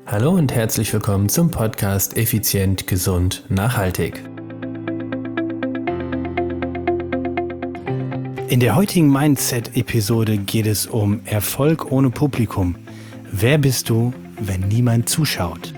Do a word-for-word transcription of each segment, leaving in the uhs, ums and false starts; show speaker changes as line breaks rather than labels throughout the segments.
Hallo und herzlich willkommen zum Podcast Effizient, Gesund, Nachhaltig.
In der heutigen Mindset-Episode geht es um Erfolg ohne Publikum. Wer bist du, wenn niemand zuschaut?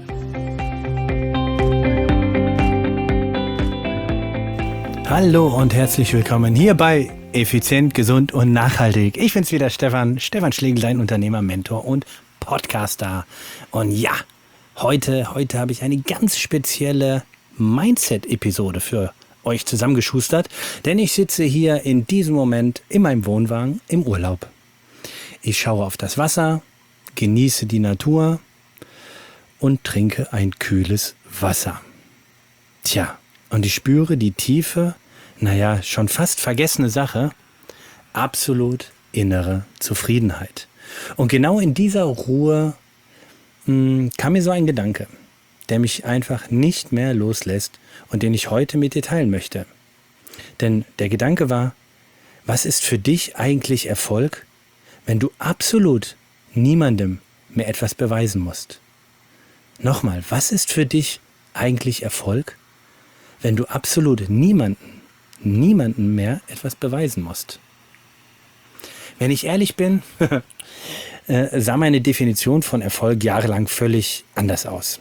Hallo und herzlich willkommen hier bei Effizient, Gesund und Nachhaltig. Ich bin's wieder, Stefan, Stefan Schlegel, dein Unternehmer, Mentor und Podcaster. Und ja, heute, heute habe ich eine ganz spezielle Mindset-Episode für euch zusammengeschustert, denn ich sitze hier in diesem Moment in meinem Wohnwagen im Urlaub. Ich schaue auf das Wasser, genieße die Natur und trinke ein kühles Wasser. Tja, und ich spüre die tiefe, naja, schon fast vergessene Sache, absolut innere Zufriedenheit. Und genau in dieser Ruhe mh, kam mir so ein Gedanke, der mich einfach nicht mehr loslässt und den ich heute mit dir teilen möchte. Denn der Gedanke war, was ist für dich eigentlich Erfolg, wenn du absolut niemandem mehr etwas beweisen musst? Nochmal, was ist für dich eigentlich Erfolg, wenn du absolut niemanden, niemanden mehr etwas beweisen musst? Wenn ich ehrlich bin, äh, sah meine Definition von Erfolg jahrelang völlig anders aus.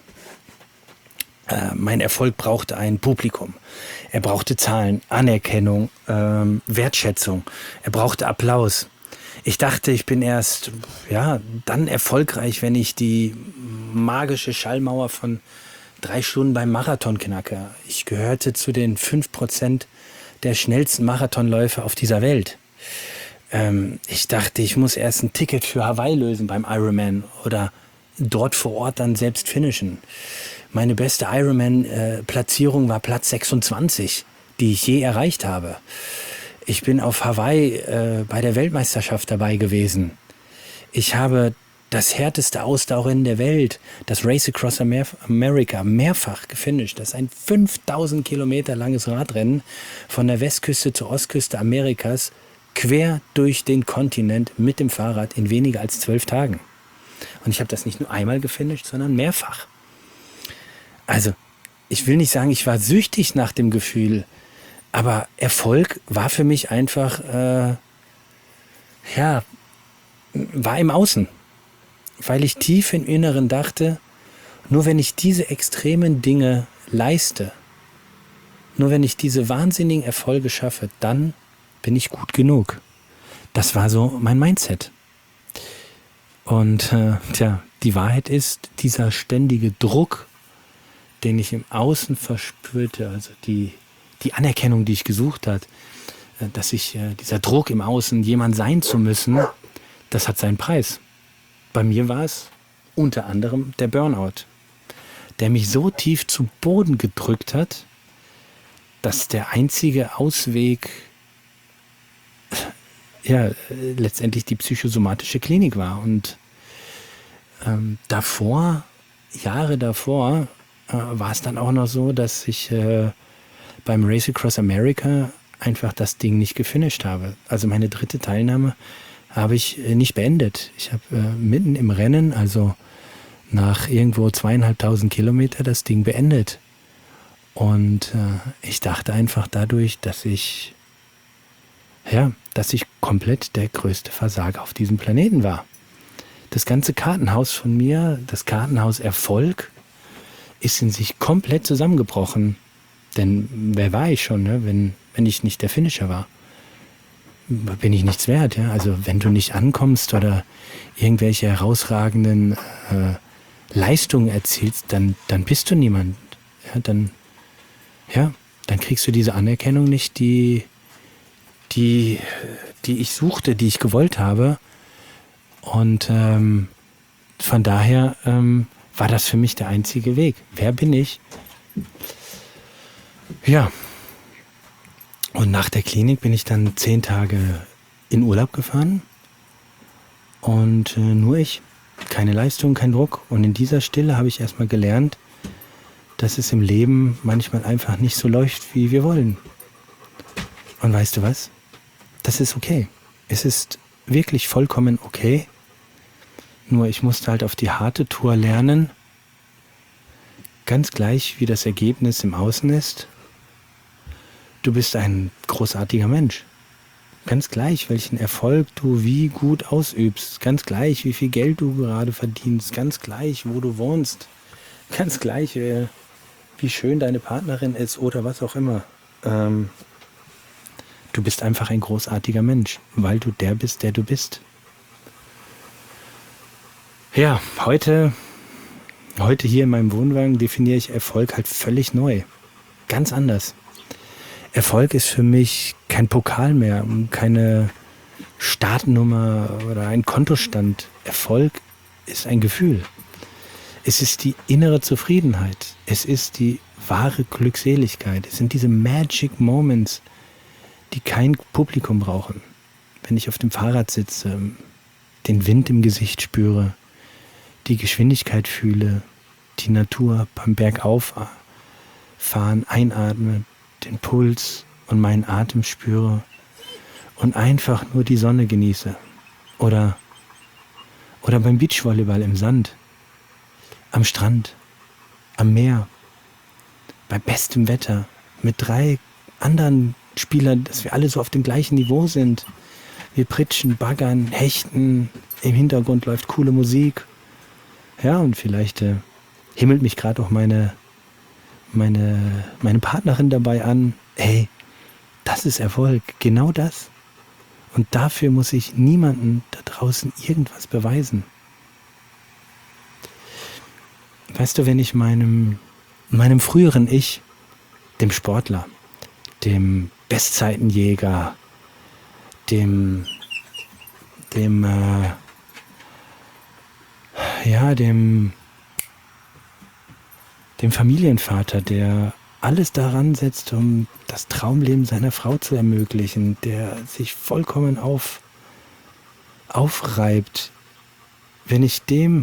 Äh, mein Erfolg brauchte ein Publikum. Er brauchte Zahlen, Anerkennung, ähm, Wertschätzung. Er brauchte Applaus. Ich dachte, ich bin erst ja, dann erfolgreich, wenn ich die magische Schallmauer von drei Stunden beim Marathon knacke. Ich gehörte zu den fünf Prozent der schnellsten Marathonläufer auf dieser Welt. Ähm, ich dachte, ich muss erst ein Ticket für Hawaii lösen beim Ironman oder dort vor Ort dann selbst finishen. Meine beste Ironman-Platzierung war Platz sechsundzwanzig, die ich je erreicht habe. Ich bin auf Hawaii äh, bei der Weltmeisterschaft dabei gewesen. Ich habe das härteste Ausdauerrennen der Welt, das Race Across America, mehrfach gefinisht. Das ist ein fünftausend Kilometer langes Radrennen von der Westküste zur Ostküste Amerikas, quer durch den Kontinent mit dem Fahrrad in weniger als zwölf Tagen. Und ich habe das nicht nur einmal gefinisht, sondern mehrfach. Also, ich will nicht sagen, ich war süchtig nach dem Gefühl, aber Erfolg war für mich einfach, äh, ja, war im Außen. Weil ich tief im Inneren dachte, nur wenn ich diese extremen Dinge leiste, nur wenn ich diese wahnsinnigen Erfolge schaffe, dann bin ich gut genug. Das war so mein Mindset. Und äh, tja, die Wahrheit ist, dieser ständige Druck, den ich im Außen verspürte, also die, die Anerkennung, die ich gesucht habe, äh, dass ich, äh, dieser Druck im Außen, jemand sein zu müssen, das hat seinen Preis. Bei mir war es unter anderem der Burnout, der mich so tief zu Boden gedrückt hat, dass der einzige Ausweg ja letztendlich die psychosomatische Klinik war. Und ähm, davor, Jahre davor, äh, war es dann auch noch so, dass ich äh, beim Race Across America einfach das Ding nicht gefinisht habe. Also meine dritte Teilnahme habe ich äh, nicht beendet. Ich habe äh, mitten im Rennen, also nach irgendwo zweieinhalbtausend Kilometer, das Ding beendet. Und äh, ich dachte einfach dadurch, dass ich ja, dass ich komplett der größte Versager auf diesem Planeten war. Das ganze Kartenhaus von mir, das Kartenhaus Erfolg, ist in sich komplett zusammengebrochen. Denn wer war ich schon, ne? wenn, wenn ich nicht der Finisher war? Bin ich nichts wert. Ja? Also wenn du nicht ankommst oder irgendwelche herausragenden äh, Leistungen erzielst, dann, dann bist du niemand. Ja? Dann, ja, dann kriegst du diese Anerkennung nicht, die die, die ich suchte, die ich gewollt habe. Und ähm, von daher ähm, war das für mich der einzige Weg. Wer bin ich? Ja. Und nach der Klinik bin ich dann zehn Tage in Urlaub gefahren. Und äh, nur ich. Keine Leistung, kein Druck. Und in dieser Stille habe ich erstmal gelernt, dass es im Leben manchmal einfach nicht so läuft, wie wir wollen. Und weißt du was? Das ist okay. Es ist wirklich vollkommen okay. Nur ich musste halt auf die harte Tour lernen, ganz gleich, wie das Ergebnis im Außen ist, du bist ein großartiger Mensch. Ganz gleich, welchen Erfolg du wie gut ausübst. Ganz gleich, wie viel Geld du gerade verdienst. Ganz gleich, wo du wohnst. Ganz gleich, wie schön deine Partnerin ist oder was auch immer. Ähm, du bist einfach ein großartiger Mensch, weil du der bist, der du bist. Ja, heute, heute hier in meinem Wohnwagen definiere ich Erfolg halt völlig neu. Ganz anders. Erfolg ist für mich kein Pokal mehr, keine Startnummer oder ein Kontostand. Erfolg ist ein Gefühl. Es ist die innere Zufriedenheit. Es ist die wahre Glückseligkeit. Es sind diese Magic Moments, die kein Publikum brauchen. Wenn ich auf dem Fahrrad sitze, den Wind im Gesicht spüre, die Geschwindigkeit fühle, die Natur beim Bergauffahren einatme, den Puls und meinen Atem spüre und einfach nur die Sonne genieße. Oder, oder beim Beachvolleyball im Sand, am Strand, am Meer, bei bestem Wetter, mit drei anderen Spielern, dass wir alle so auf dem gleichen Niveau sind. Wir pritschen, baggern, hechten, im Hintergrund läuft coole Musik. Ja, und vielleicht äh, himmelt mich gerade auch meine meine, meine Partnerin dabei an, hey, das ist Erfolg, genau das. Und dafür muss ich niemandem da draußen irgendwas beweisen. Weißt du, wenn ich meinem, meinem früheren Ich, dem Sportler, dem Bestzeitenjäger, dem, dem, äh, ja, dem, dem Familienvater, der alles daran setzt, um das Traumleben seiner Frau zu ermöglichen, der sich vollkommen auf, aufreibt. Wenn ich dem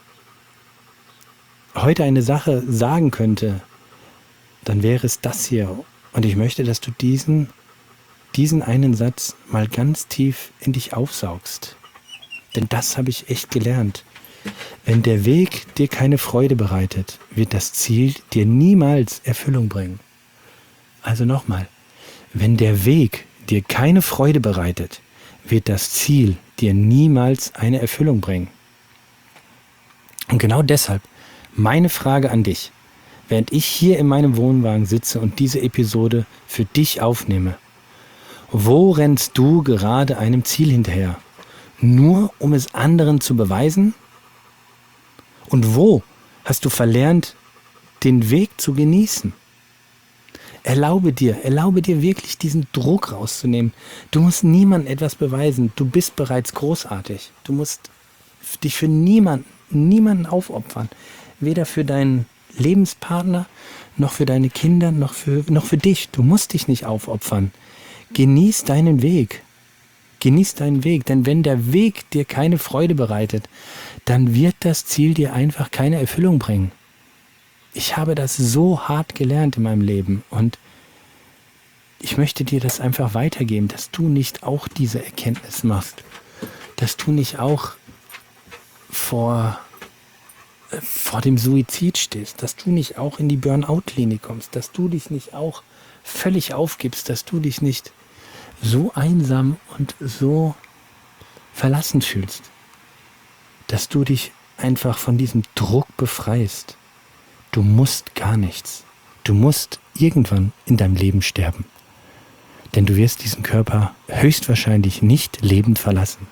heute eine Sache sagen könnte, dann wäre es das hier. Und ich möchte, dass du diesen, diesen einen Satz mal ganz tief in dich aufsaugst. Denn das habe ich echt gelernt. Wenn der Weg dir keine Freude bereitet, wird das Ziel dir niemals Erfüllung bringen. Also nochmal, wenn der Weg dir keine Freude bereitet, wird das Ziel dir niemals eine Erfüllung bringen. Und genau deshalb meine Frage an dich, während ich hier in meinem Wohnwagen sitze und diese Episode für dich aufnehme: Wo rennst du gerade einem Ziel hinterher? Nur um es anderen zu beweisen? Und wo hast du verlernt, den Weg zu genießen? Erlaube dir, erlaube dir wirklich diesen Druck rauszunehmen. Du musst niemandem etwas beweisen. Du bist bereits großartig. Du musst dich für niemanden, niemanden aufopfern. Weder für deinen Lebenspartner, noch für deine Kinder, noch für, noch für dich. Du musst dich nicht aufopfern. Genieß deinen Weg. Genieß deinen Weg, denn wenn der Weg dir keine Freude bereitet, dann wird das Ziel dir einfach keine Erfüllung bringen. Ich habe das so hart gelernt in meinem Leben und ich möchte dir das einfach weitergeben, dass du nicht auch diese Erkenntnis machst, dass du nicht auch vor, äh, vor dem Suizid stehst, dass du nicht auch in die Burnout-Klinik kommst, dass du dich nicht auch völlig aufgibst, dass du dich nicht so einsam und so verlassen fühlst, dass du dich einfach von diesem Druck befreist. Du musst gar nichts. Du musst irgendwann in deinem Leben sterben. Denn du wirst diesen Körper höchstwahrscheinlich nicht lebend verlassen.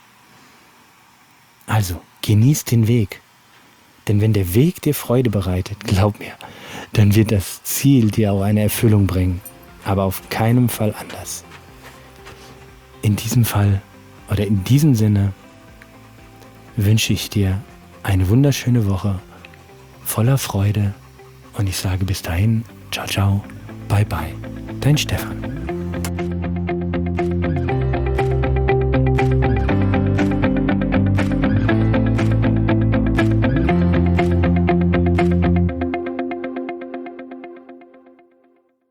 Also, genieß den Weg. Denn wenn der Weg dir Freude bereitet, glaub mir, dann wird das Ziel dir auch eine Erfüllung bringen. Aber auf keinen Fall anders. In diesem Fall oder in diesem Sinne wünsche ich dir eine wunderschöne Woche voller Freude und ich sage bis dahin, ciao, ciao, bye, bye, dein Stefan.